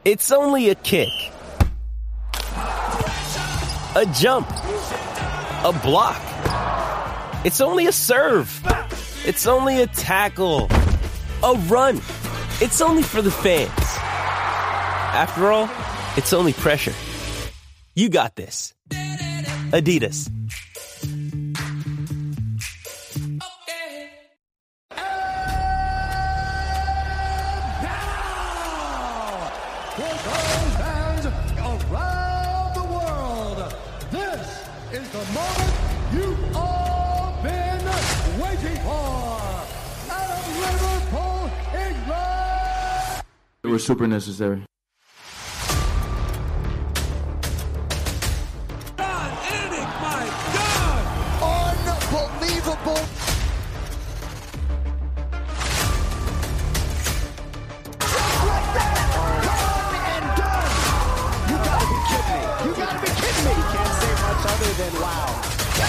It's only a kick, a jump, a block. It's only a serve. It's only a tackle, a run. It's only for the fans. After all, it's only pressure. You got this. Adidas. Fans around the world, this is the moment you've all been waiting for. Out of Liverpool, England. It was super necessary. Unbelievable. Other than wow.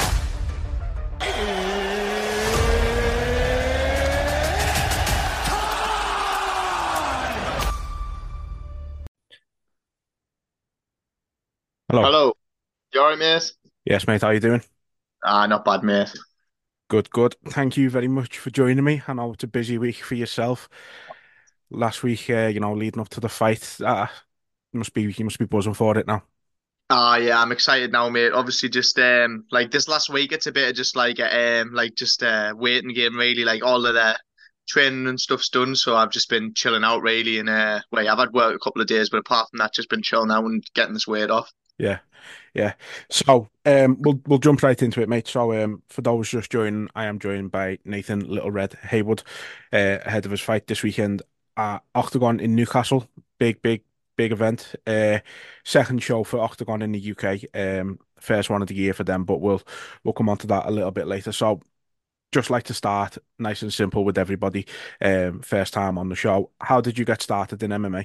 Hello. Hello. You alright, mate? Yes, mate. How you doing? Not bad, mate. Good, good. Thank you very much for joining me. I know it's a busy week for yourself. Last week, leading up to the fight, you must be buzzing for it now. Yeah, I'm excited now, mate. Obviously, just like this last week, it's a bit of just like waiting game, really. Like all of the training and stuff's done, so I've just been chilling out, really. And well, I've had work a couple of days, but apart from that, just been chilling out and getting this weight off. Yeah, yeah. So, we'll jump right into it, mate. So, for those just joining, I am joined by Nathan Little Red Haywood, ahead of his fight this weekend at Octagon in Newcastle. Big event. Second show for Octagon in the UK. First one of the year for them, but we'll come on to that a little bit later. So, just like to start nice and simple with everybody. First time on the show. How did you get started in MMA?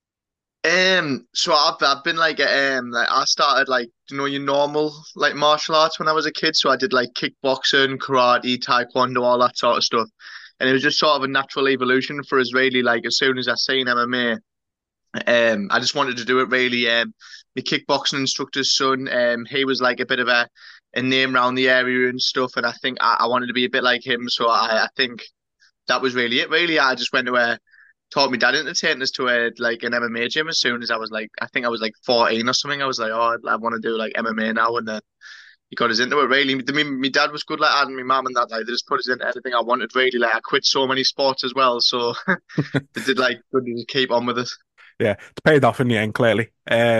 So I've been like I started like your normal like martial arts when I was a kid. So I did like kickboxing, karate, taekwondo, all that sort of stuff. And it was just sort of a natural evolution for us, really. Like as soon as I seen MMA, I just wanted to do it, really. My kickboxing instructor's son, he was like a bit of a name around the area and stuff, and I think I wanted to be a bit like him. So I think that was really it. Really, I just went to taught my dad into taking us to like an MMA gym as soon as I was like, I think I was like 14 or something. I was like, oh, I want to do like MMA now, and then he got us into it, really. My dad was good like that, and my mum and that, like they just put us into anything I wanted, really. Like I quit so many sports as well, so they did like good to keep on with it. Yeah, it's paid off in the end, clearly.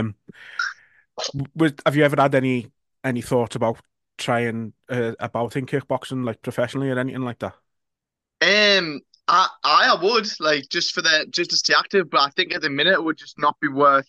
Have you ever had any thoughts about trying about in kickboxing, like professionally or anything like that? I would like just to stay active, but I think at the minute it would just not be worth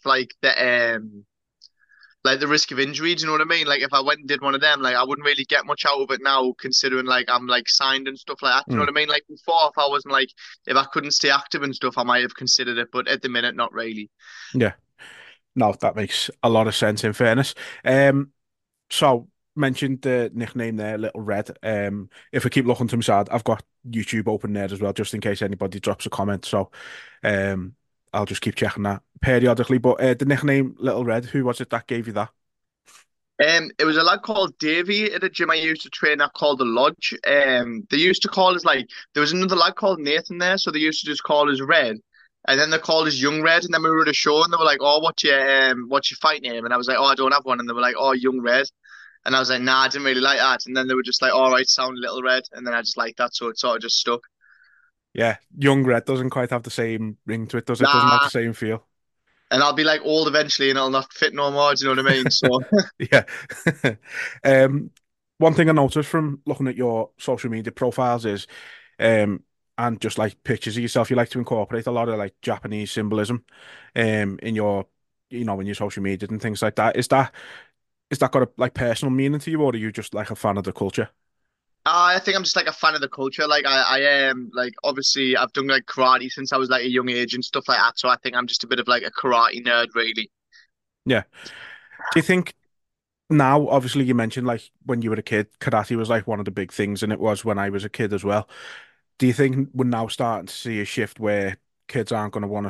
like the risk of injury. Do you know what I mean? Like if I went and did one of them, like I wouldn't really get much out of it now, considering like I'm like signed and stuff like that. Do you know Mm, what I mean? Like before, if I wasn't like if I couldn't stay active and stuff, I might have considered it, but at the minute, not really. yeah, no, that makes a lot of sense in fairness. So mentioned the nickname there, Little Red. If I keep looking to my side, I've got YouTube open there as well, just in case anybody drops a comment. So, um, I'll just keep checking that periodically. But the nickname Little Red, who was it that gave you that? It was a lad called Davey at a gym I used to train at called the Lodge. They used to call us like there was another lad called Nathan there, so they used to just call us Red, and then they called us Young Red, and then we were at a show, and they were like, "Oh, what's your fight name?" And I was like, "Oh, I don't have one," and they were like, "Oh, Young Red," and I was like, "Nah, I didn't really like that," and then they were just like, "All right, sound Little Red," and then I just liked that, so it sort of just stuck. Yeah, Young Red doesn't quite have the same ring to it, does it? Doesn't have the Nah, same feel. and I'll be like old eventually, and it'll not fit no more. Do you know what I mean? So. Yeah. Um, One thing I noticed from looking at your social media profiles is, um, and just like pictures of yourself, you like to incorporate a lot of like Japanese symbolism, in your, in your social media and things like that. Is that got a like personal meaning to you, or are you just like a fan of the culture? I think I'm just like a fan of the culture. Like I am like obviously I've done like karate since I was like a young age and stuff like that. So I think I'm just a bit of like a karate nerd, really. Yeah. Do you think now, obviously, you mentioned like when you were a kid, karate was like one of the big things, and it was when I was a kid as well. Do you think we're now starting to see a shift where kids aren't going to want to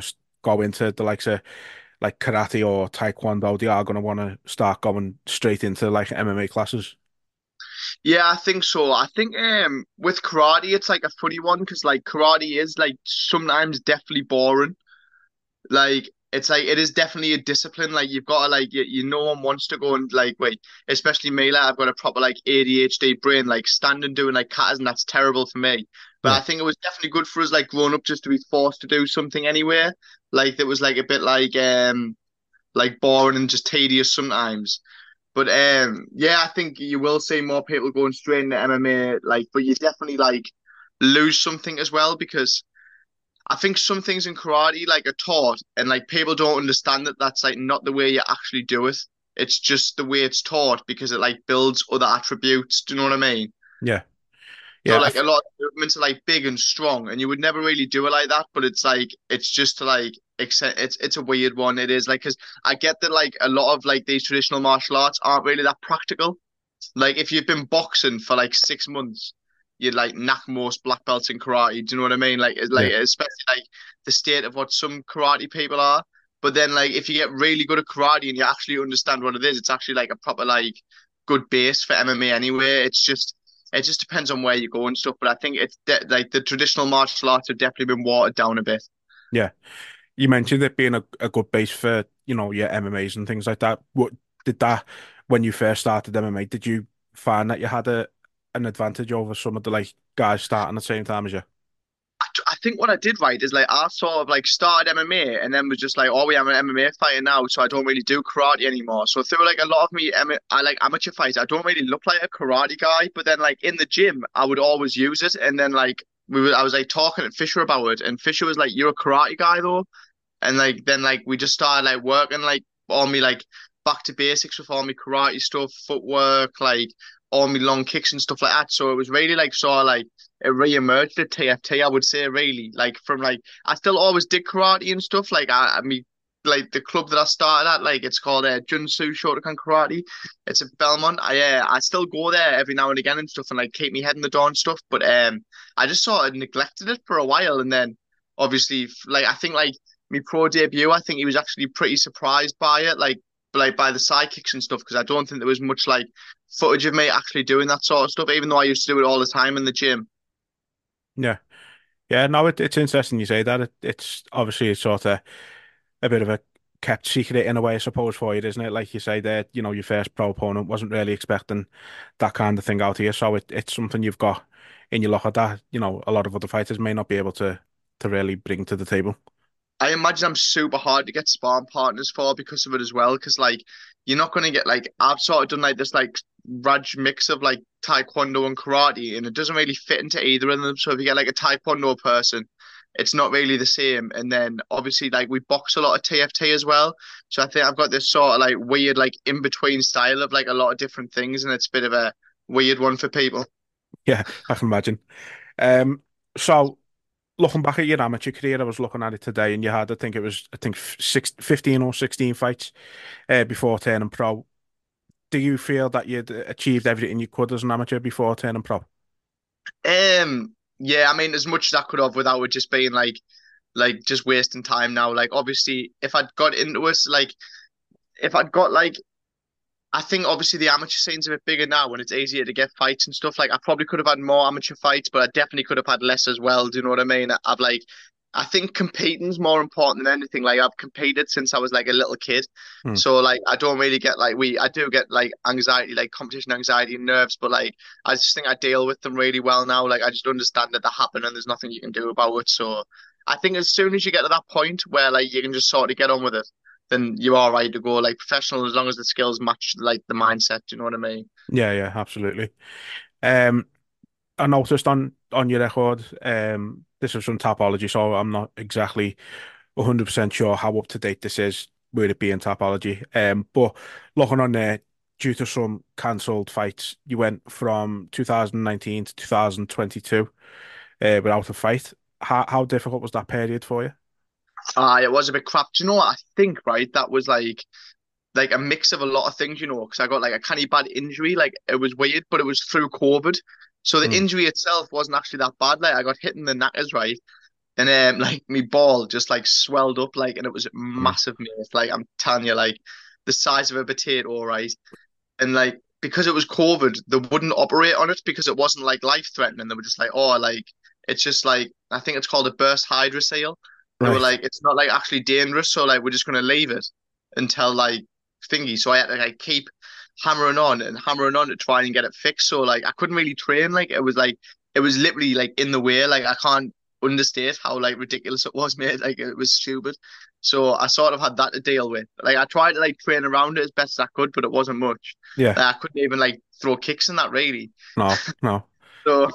go into the likes of like karate or taekwondo, they are going to want to start going straight into like MMA classes. Yeah, I think so. I think with karate it's like a funny one because like karate is like sometimes definitely boring. Like it's like it is definitely a discipline. Like you've got to like no one wants to go and like wait, especially me. Like I've got a proper like ADHD brain. Like standing doing like katas and that's terrible for me. But I Yeah, think it was definitely good for us like growing up just to be forced to do something anyway. Like that was like a bit like boring and just tedious sometimes. But yeah, I think you will see more people going straight into MMA. Like, but you definitely like lose something as well because I think some things in karate like are taught and like people don't understand that that's like not the way you actually do it. It's just the way it's taught because it like builds other attributes. Do you know what I mean? yeah, So yeah. like a lot of movements are like big and strong, and you would never really do it like that. But it's like it's just to like it's a weird one. It is like because I get that like a lot of like these traditional martial arts aren't really that practical. Like if you've been boxing for like 6 months, you'd like knock most black belts in karate. Do you know what I mean? Like it's Yeah. like especially like the state of what some karate people are. But then like if you get really good at karate and you actually understand what it is, it's actually like a proper like good base for MMA anyway. It just depends on where you go and stuff. But I think like the traditional martial arts have definitely been watered down a bit. Yeah. You mentioned it being a good base for, your MMAs and things like that. What did that when you first started MMA, did you find that you had an advantage over some of the like guys starting at the same time as you? I think what I did right is like I sort of like started MMA and then was just like, oh, I'm an MMA fighter now, so I don't really do karate anymore. So through like a lot of me, I like amateur fights. I don't really look like a karate guy, but then like in the gym, I would always use it. And then like I was like talking to Fisher about it, and Fisher was like, "You're a karate guy though," and like then like we just started like working like all me like back to basics with all my karate stuff, footwork, like all my long kicks and stuff like that. So it was really like sort of like it re-emerged at TFT, I would say, really. Like from like I still always did karate and stuff. Like I mean like the club that I started at, like it's called Junsu Shotokan Karate. It's in Belmont. I still go there every now and again and stuff and like keep me head in the door and stuff. But I just sort of neglected it for a while and then obviously like I think like my pro debut, I think he was actually pretty surprised by it, like by the side kicks and stuff, because I don't think there was much like footage of me actually doing that sort of stuff, even though I used to do it all the time in the gym. Yeah. Yeah, no, it's interesting you say that. It's obviously it's sort of a bit of a kept secret in a way, I suppose, for you, isn't it? Like you say there, your first pro opponent wasn't really expecting that kind of thing out here. So it's something you've got in your locker that, a lot of other fighters may not be able to really bring to the table. I imagine I'm super hard to get sparring partners for because of it as well. Because like you're not going to get like I've sort of done like this like raj mix of like taekwondo and karate, and it doesn't really fit into either of them. So if you get like a taekwondo person, it's not really the same. And then obviously like we box a lot of TFT as well. So I think I've got this sort of like weird like in between style of like a lot of different things, and it's a bit of a weird one for people. Yeah, I can imagine. So looking back at your amateur career, I was looking at it today, and you had, I think 15 or 16 fights before turning pro. Do you feel that you'd achieved everything you could as an amateur before turning pro? Yeah, I mean, as much as I could have without it just being like just wasting time now. Like obviously if I'd got into it, like if I'd got like I think obviously the amateur scene's a bit bigger now and it's easier to get fights and stuff. Like I probably could have had more amateur fights, but I definitely could have had less as well. Do you know what I mean? I've like I think competing's more important than anything. Like I've competed since I was like a little kid. Hmm. So like I don't really get like I do get like anxiety, like competition anxiety and nerves, but like I just think I deal with them really well now. Like I just understand that they happen and there's nothing you can do about it. So I think as soon as you get to that point where like you can just sort of get on with it, then you are right to go like professional as long as the skills match like the mindset. Do you know what I mean? Yeah, yeah, absolutely. Um, I noticed on your record, this is from Tapology, so I'm not exactly 100% sure how up to date this is, with it being Tapology. But looking on there, due to some cancelled fights, you went from 2019 to 2022 without a fight. How difficult was that period for you? It was a bit crap. Do you know what I think? Right, that was like a mix of a lot of things, you know, because I got like a kind of bad injury. Like it was weird, but it was through COVID. So the Hmm. injury itself wasn't actually that bad. Like I got hit in the knackers, right? and like my ball just like swelled up like, and it was Mm. massive, mate. Like I'm telling you, like the size of a potato, right? And like because it was COVID, they wouldn't operate on it because it wasn't like life threatening. They were just like, oh, like it's just like I think it's called a burst hydrocele. They were Right. like, it's not like actually dangerous, so like we're just gonna leave it until like thingy. So I had to like keep hammering on and hammering on to try and get it fixed. So like I couldn't really train. Like it was literally like in the way. Like I can't understate how like ridiculous it was, mate. Like it was stupid. So I sort of had that to deal with. Like I tried to like train around it as best as I could, but it wasn't much. Yeah. Like I couldn't even like throw kicks in that really. No, no. So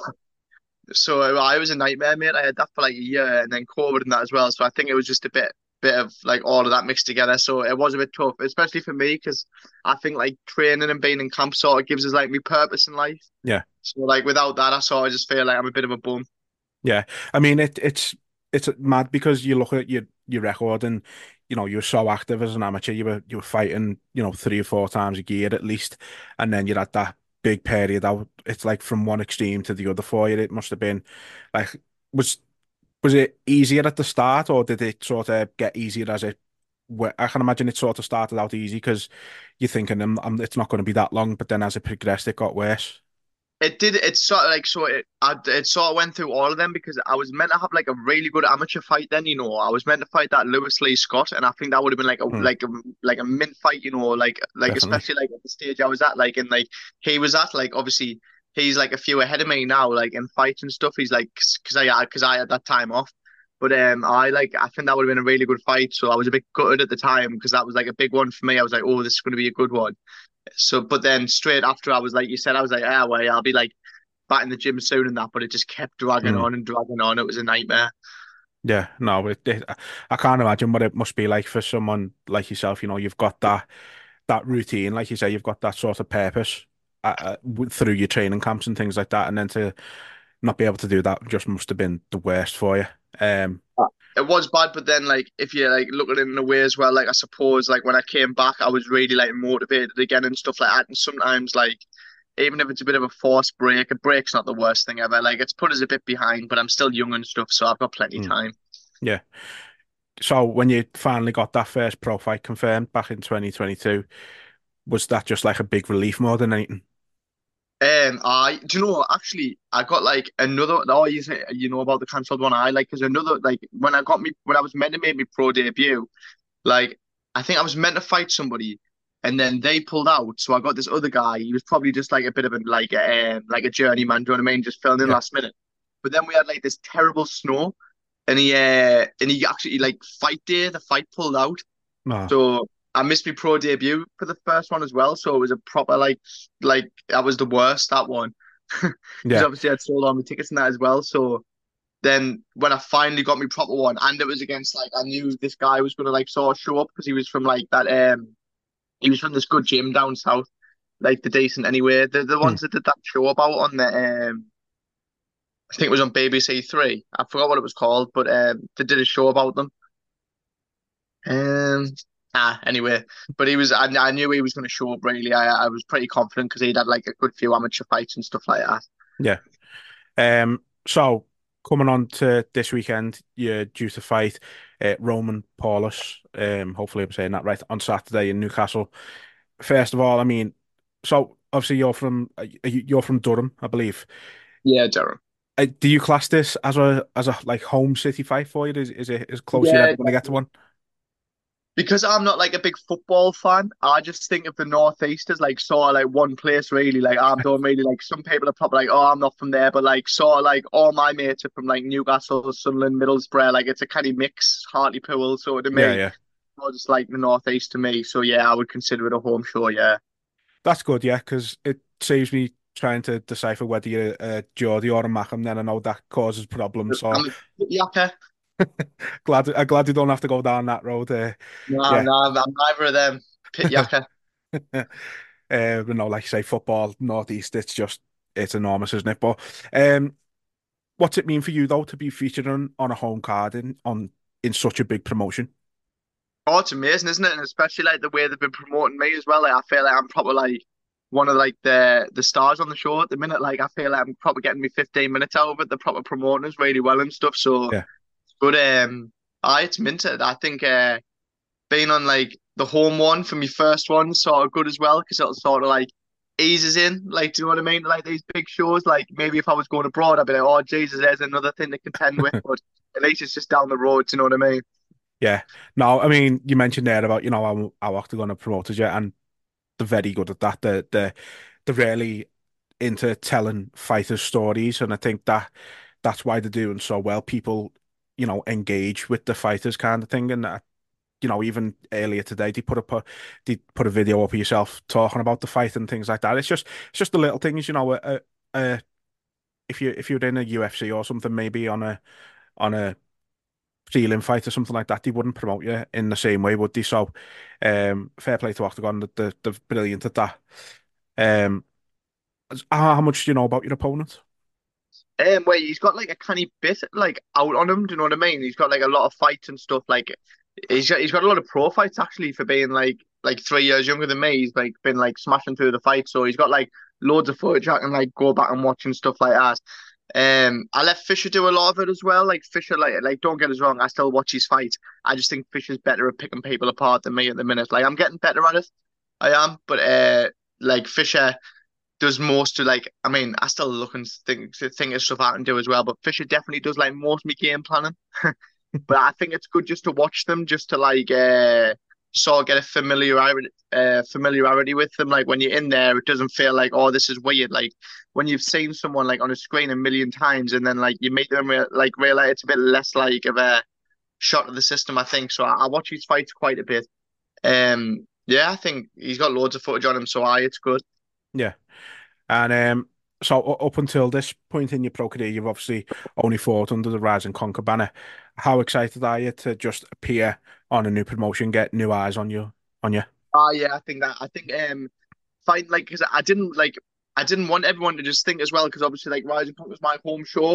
I was a nightmare, mate. I had that for like a year and then COVID and that as well. So I think it was just a bit of like all of that mixed together. So it was a bit tough, especially for me because I think like training and being in camp sort of gives us like me purpose in life. Yeah. So like without that, I sort of just feel like I'm a bit of a bum. Yeah. I mean, it's mad because you look at your record and you're so active as an amateur. You were fighting 3 or 4 times a year at least, and then you had that big period out. It's like from one extreme to the other for you. It must have been like was was it easier at the start, or did it sort of get easier as it? I can imagine it sort of started out easy because you're thinking it's not going to be that long, but then as it progressed, it got worse. It did. It sort of like it sort of went through all of them because I was meant to have like a really good amateur fight. Then I was meant to fight that Lewis Lee Scott, and I think that would have been like a Hmm, like a mint fight. Like definitely. especially like at the stage I was at, like and like he was at, like obviously he's like a few ahead of me now, like in fights and stuff. He's like because I had that time off. But I think that would have been a really good fight. So I was a bit gutted at the time because that was like a big one for me. I was like, oh, this is going to be a good one. So, but then straight after, I was like, you said, I was like, ah, well, I'll be like back in the gym soon and that, but it just kept dragging Hmm. on and dragging on. It was a nightmare. Yeah, no, I can't imagine what it must be like for someone like yourself. You've got that routine, like you say, you've got that sort of purpose through your training camps and things like that, and then to not be able to do that just must have been the worst for you. Um, It was bad, but then like if you like look at it in a way as well, like I suppose like when I came back, I was really like motivated again and stuff like that. And sometimes like even if it's a bit of a forced break, a break's not the worst thing ever. Like it's put us a bit behind, but I'm still young and stuff, so I've got plenty of mm, time. yeah. So when you finally got that first pro fight confirmed back in 2022, was that just like a big relief more than anything? I do you know actually I got like another. Oh, you know about the cancelled one? I like because another like when I was meant to make my pro debut. Like, I think I was meant to fight somebody, and then they pulled out. So I got this other guy. He was probably just like a bit of a journeyman. Do you know what I mean? Just filling in Yeah. last minute. But then we had like this terrible snow, and he actually like fight day. The fight pulled out, No. so I missed my pro debut for the first one as well. So it was a proper like that was the worst that one because Yeah. obviously I'd sold all my tickets and that as well. So then when I finally got my proper one, and it was against like I knew this guy was gonna like sort of show up because he was from like that he was from this good gym down south, like the decent anyway. The Hmm. ones that did that show about on the I think it was on BBC Three. I forgot what it was called, but they did a show about them. Um anyway, but I knew he was gonna show up really. I was pretty confident because he'd had like a good few amateur fights and stuff like that. Yeah. So coming on to this weekend, you're due to fight Roman Paulus. Hopefully I'm saying that right on Saturday in Newcastle. First of all, I mean, so obviously you're from Durham, I believe. Yeah, Jeremy. Do you class this as a like home city fight for you? Is it as close as you're Yeah, ever going to get to one? because I'm not like a big football fan, I just think of the Northeast as like sort of like one place really. Like I don't really like some people are probably like, oh, I'm not from there, but like sort of like all my mates are from like Newcastle, Sunderland, Middlesbrough. Like it's a kind of mix, Hartlepool. So to Yeah, me, yeah. I just like the Northeast to me. So yeah, I would consider it a home show. Yeah. That's good, yeah, because it saves me trying to decipher whether you're a Geordie or a Mackem. Then I know that causes problems. So I'm a yucker. glad you don't have to go down that road. No, Yeah. no, I'm neither of them. Pit yucker. Like you say, football, Northeast, it's enormous, isn't it? But what's it mean for you though to be featured on a home card in such a big promotion? Oh, it's amazing, isn't it? And especially like the way they've been promoting me as well. Like I feel like I'm probably like one of like the stars on the show at the minute. Like I feel like I'm probably getting me 15 minutes out of it. The proper promoting us really well and stuff. So Yeah. But it's minted. I think being on like the home one for me first one sort of good as well because it'll sort of like eases in. Like, do you know what I mean? Like these big shows. Like maybe if I was going abroad, I'd be like, oh Jesus, there's another thing to contend with. But at least it's just down the road. Do you know what I mean? Yeah. No, I mean, you mentioned there about, how Octagon have promoted you, and they're very good at that. They're really into telling fighters' stories, and I think that's why they're doing so well. People, engage with the fighters kind of thing, and even earlier today they put a video up of yourself talking about the fight and things like that. It's just the little things, if you're in a UFC or something, maybe on a prelim fight or something like that, they wouldn't promote you in the same way, would they? So, fair play to Octagon, that they're brilliant at that. Um, how much do you know about your opponent? Wait, he's got like a canny bit like out on him. Do you know what I mean? He's got like a lot of fights and stuff. Like he's got a lot of pro fights actually for being like 3 years younger than me. He's like been like smashing through the fights, so he's got like loads of footage I can like go back and watch and stuff like that. I let Fisher do a lot of it as well. Like Fisher, like don't get us wrong, I still watch his fights. I just think Fisher's better at picking people apart than me at the minute. Like I'm getting better at it, I am, but like Fisher does most to like. I mean, I still look and think of stuff I can do as well, but Fisher definitely does like most of my game planning. But I think it's good just to watch them, just to like sort of get a familiarity with them. Like when you're in there, it doesn't feel like, oh, this is weird. Like when you've seen someone like on a screen a million times and then like you meet them like realize it's a bit less like of a shot of the system, I think. So I watch his fights quite a bit. Yeah, I think he's got loads of footage on him, so it's good. Yeah. And so up until this point in your pro career, you've obviously only fought under the Rise and Conquer banner. How excited are you to just appear on a new promotion, get new eyes on you? Yeah, I think find like because I didn't want everyone to just think as well because obviously like Rising Punk was my home show.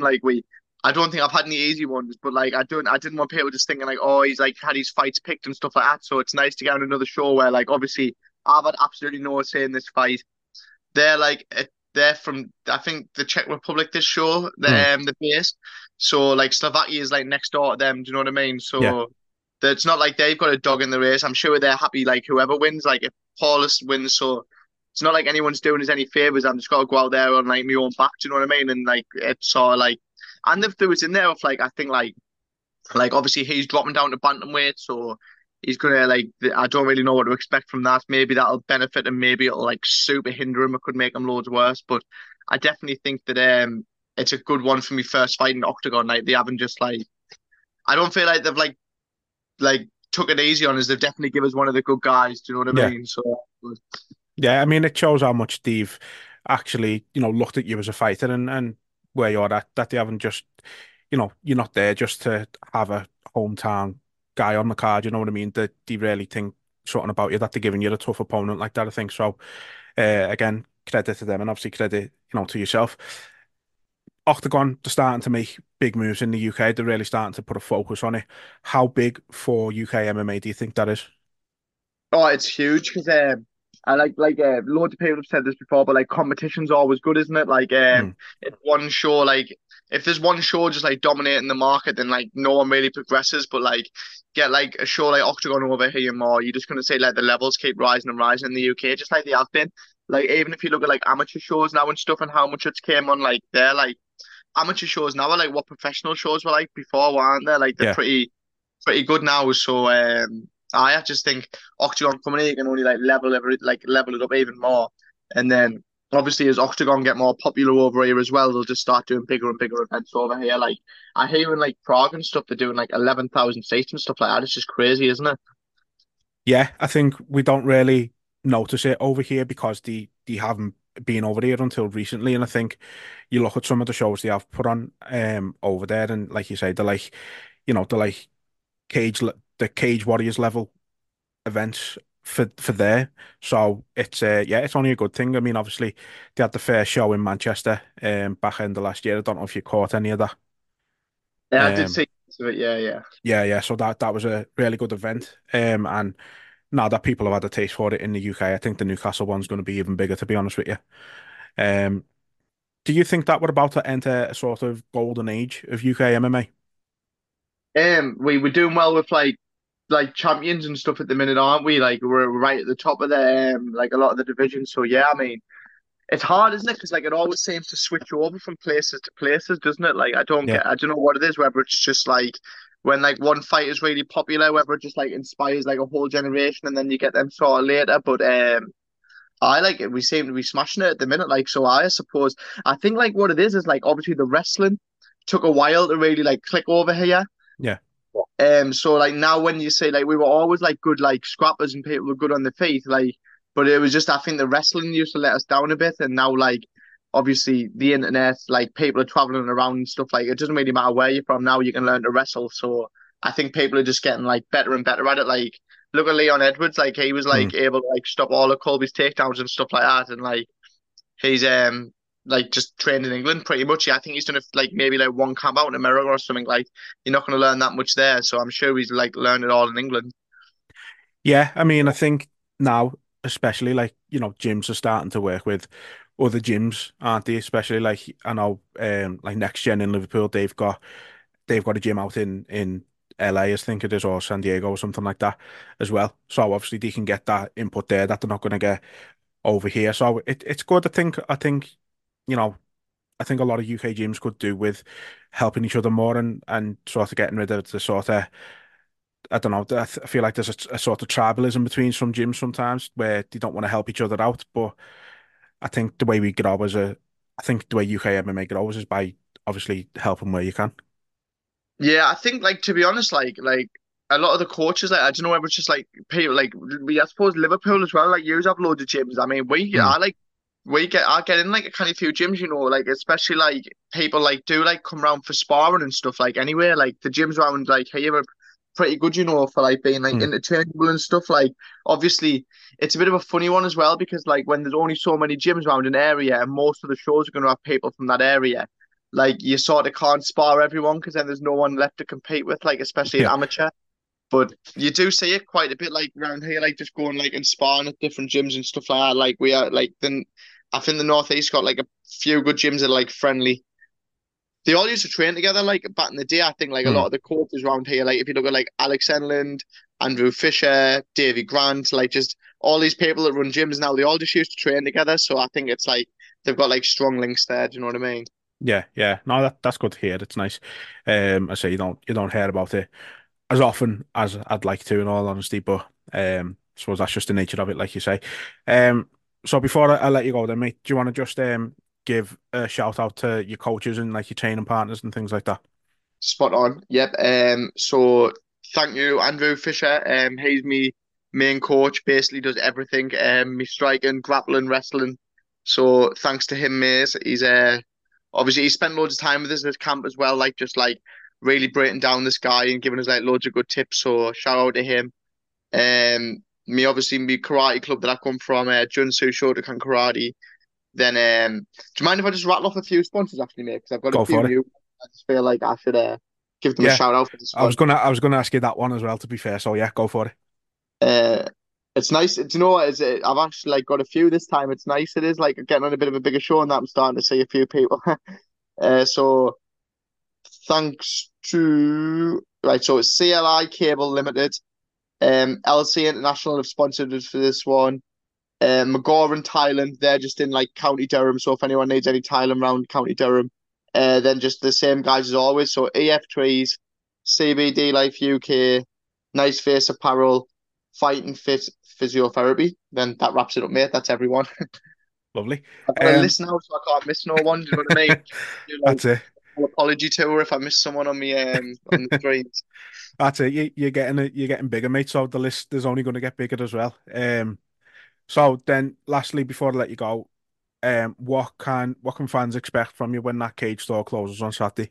I don't think I've had any easy ones, but like I didn't want people just thinking like, oh, he's like had his fights picked and stuff like that. So it's nice to get on another show where like obviously I've had absolutely no say in this fight. They're like they're from I think the Czech Republic. This show, Hmm. the base. So like Slovakia is like next door to them. Do you know what I mean? Yeah. So it's not like they've got a dog in the race. I'm sure they're happy like whoever wins. Like if Paulus wins, so it's not like anyone's doing us any favors. I'm just got to go out there on like my own back. Do you know what I mean? And like it's sort of like, and if there was in there of like I think like obviously he's dropping down to bantamweight, so he's gonna like I don't really know what to expect from that. Maybe that'll benefit him, maybe it'll like super hinder him. It could make him loads worse. But I definitely think that it's a good one for me first fight in Octagon. Like they haven't just like I don't feel like they've like took it easy on us. They've definitely give us one of the good guys. Do you know what I Yeah. mean? So Yeah. I mean, it shows how much they've actually, looked at you as a fighter, and where you're at, that they haven't just, you're not there just to have a hometown guy on the card. You know what I mean? That they really think something about you, that they're giving you a tough opponent like that, I think. So, again, credit to them, and obviously credit, to yourself. Octagon, they're starting to make big moves in the UK. They're really starting to put a focus on it. How big for UK MMA do you think that is? oh, it's huge because I like loads of people have said this before, but like competition's always good, isn't it? Like Mm, if one show like if there's one show just like dominating the market, then like no one really progresses. But like get like a show like Octagon over here more, you're just gonna say like the levels keep rising and rising in the UK, just like they have been. Like even if you look at like amateur shows now and stuff and how much it's came on, like they're like amateur shows now are like what professional shows were like before, weren't they? Like they're yeah. pretty good now. So I just think Octagon coming in can only like level it up even more. And then obviously as Octagon get more popular over here as well, they'll just start doing bigger and bigger events over here. Like I hear in like Prague and stuff, they're doing like 11,000 seats and stuff like that. It's just crazy, isn't it? Yeah, I think we don't really notice it over here because they haven't been over here until recently. And I think you look at some of the shows they have put on over there, and like you say, they're like the Cage Warriors level events for there. So it's yeah, it's only a good thing. I mean, obviously they had the first show in Manchester back end of last year. I don't know if you caught any of that. Yeah, I did Um see it. Yeah, yeah. yeah, so that was a really good event. And now that people have had a taste for it in the UK, I think the Newcastle one's going to be even bigger, to be honest with you. Um, do you think that we're about to enter a sort of golden age of UK MMA? We were doing well with like champions and stuff at the minute, aren't we? Like we're right at the top of the like a lot of the divisions. So yeah, I mean, it's hard, isn't it? Because like it always seems to switch over from places to places, doesn't it? Like Yeah. I don't know what it is, whether it's just like when like one fight is really popular, whether it just like inspires like a whole generation and then you get them sort of later. But I like it. We seem to be smashing it at the minute. Like so, I suppose I think like what it is like obviously the wrestling took a while to really like click over here. Yeah. So like now when you say like we were always like good like scrappers and people were good on the feet, like but it was just I think the wrestling used to let us down a bit and now like obviously the internet, like people are traveling around and stuff like it doesn't really matter where you're from now, you can learn to wrestle. So I think people are just getting like better and better at it. Like look at Leon Edwards, like he was Mm. like able to like stop all of Colby's takedowns and stuff like that and he's like just trained in England pretty much. Yeah, I think he's done like maybe like one camp out in America or something. Like you're not going to learn that much there, so I'm sure he's like learned it all in England. Yeah, I mean, I think now, especially like, gyms are starting to work with other gyms, aren't they? Especially like I know like Next Gen in Liverpool, they've got a gym out in LA, I think it is, or San Diego or something like that as well. So obviously they can get that input there that they're not going to get over here. So it's good. I think, you know, I think a lot of UK gyms could do with helping each other more and sort of getting rid of the sort of I don't know. I feel like there's a sort of tribalism between some gyms sometimes where they don't want to help each other out. But I think the way we grow I think the way UK MMA grows is by obviously helping where you can. Yeah, I think like to be honest, like a lot of the coaches, like I don't know whether it's just like people like we I suppose Liverpool as well. Like you have loads of gyms. I mean, Mm. I get in like a kind of few gyms, like especially like people like do like come around for sparring and stuff. Like anyway, like the gyms around like here are pretty good, for like being like Mm. interchangeable and stuff. Like obviously, it's a bit of a funny one as well because like when there's only so many gyms around an area and most of the shows are going to have people from that area like you sort of can't spar everyone because then there's no one left to compete with, like especially in Yeah. amateur. But you do see it quite a bit, like around here, like just going like and sparring at different gyms and stuff like that. Like we are like then I think the Northeast got like a few good gyms that are like friendly. They all used to train together like back in the day. I think like a Mm. lot of the coaches around here, like if you look at like Alex Enland, Andrew Fisher, Davy Grant, like just all these people that run gyms now, they all just used to train together. So I think it's like they've got like strong links there. Do you know what I mean? Yeah. Yeah. No, that's good to hear. It's nice. I say you don't hear about it as often as I'd like to, in all honesty. But I suppose that's just the nature of it, like you say. Um, so before I let you go, then, mate, do you want to just give a shout out to your coaches and like your training partners and things like that? Spot on. Yep. So thank you, Andrew Fisher. He's me main coach, basically does everything. Me striking, grappling, wrestling. So thanks to him, mate. He's obviously he spent loads of time with us at camp as well, like just like really breaking down this guy and giving us like loads of good tips. So shout out to him. Me obviously me karate club that I come from, Junsu Shotokan Karate. Then do you mind if I just rattle off a few sponsors actually, mate? Because I've got a Go few for it. new. I just feel like I should give them a Yeah, shout out for this I was one. gonna I was gonna ask you that one as well, to be fair. So yeah, go for it. Uh, it's nice. Do you know what? I've actually like got a few this time. It's nice. It is like getting on a bit of a bigger show, and that I'm starting to see a few people. So thanks to right. So it's CLI Cable Limited. LC International have sponsored us for this one. Magor in Thailand, they're just in like County Durham. So if anyone needs any Thailand round County Durham, then just the same guys as always. So EF Trees, CBD Life UK, Nice Face Apparel, Fighting Fit Physiotherapy. Then that wraps it up, mate. That's everyone. Lovely. I've got a Um, list now, so I can't miss no one. Do you know what I mean? Do like that's it. an apology tour if I miss someone on the streams. That's it. You're getting bigger, mate. So the list is only going to get bigger as well. So then, lastly, before I let you go, what can fans expect from you when that cage store closes on Saturday?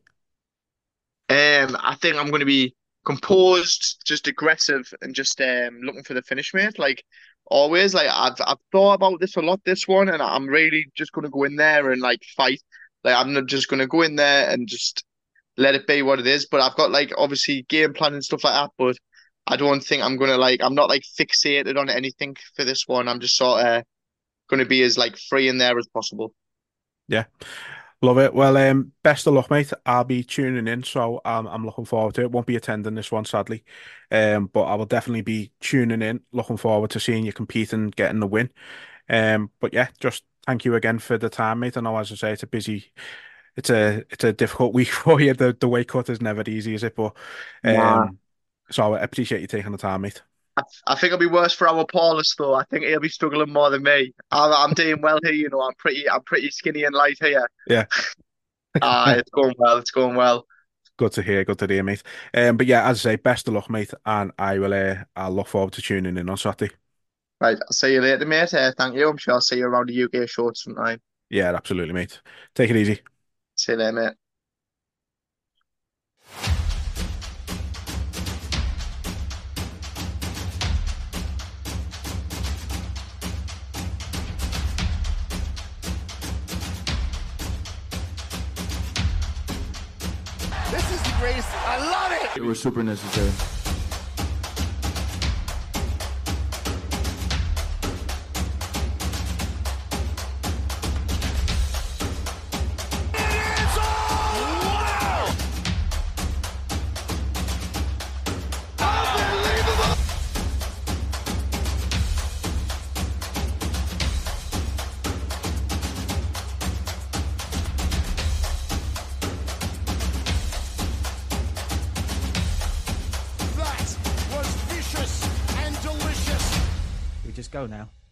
I think I'm going to be composed, just aggressive, and just looking for the finish, mate. Like always, like I've thought about this a lot, this one, and I'm really just going to go in there and like fight. Like I'm not just going to go in there and just let it be what it is. But I've got like obviously game plan and stuff like that. But I don't think I'm gonna like I'm not like fixated on anything for this one. I'm just sort of going to be as like free in there as possible. Yeah. Love it. Well, best of luck, mate. I'll be tuning in, so I'm looking forward to it. Won't be attending this one, sadly, but I will definitely be tuning in. Looking forward to seeing you compete and getting the win. But yeah, just thank you again for the time, mate. I know, as I say, it's a difficult week for you. The weight cut is never easy, is it? But Nah. so I appreciate you taking the time, mate. I think it'll be worse for our Paulus though. I think he'll be struggling more than me. I'm doing well here, you know. I'm pretty skinny and light here. Yeah, It's going well. It's going well. good to hear. Good to hear, mate. But yeah, as I say, best of luck, mate, and I'll look forward to tuning in on Saturday. Right, I'll see you later, mate. Thank you. I'm sure I'll see you around the UK shorts sometime. Yeah, absolutely, mate. Take it easy. See you later, mate. This is the greatest. I love it. It was super necessary. That was vicious and delicious. We just go now.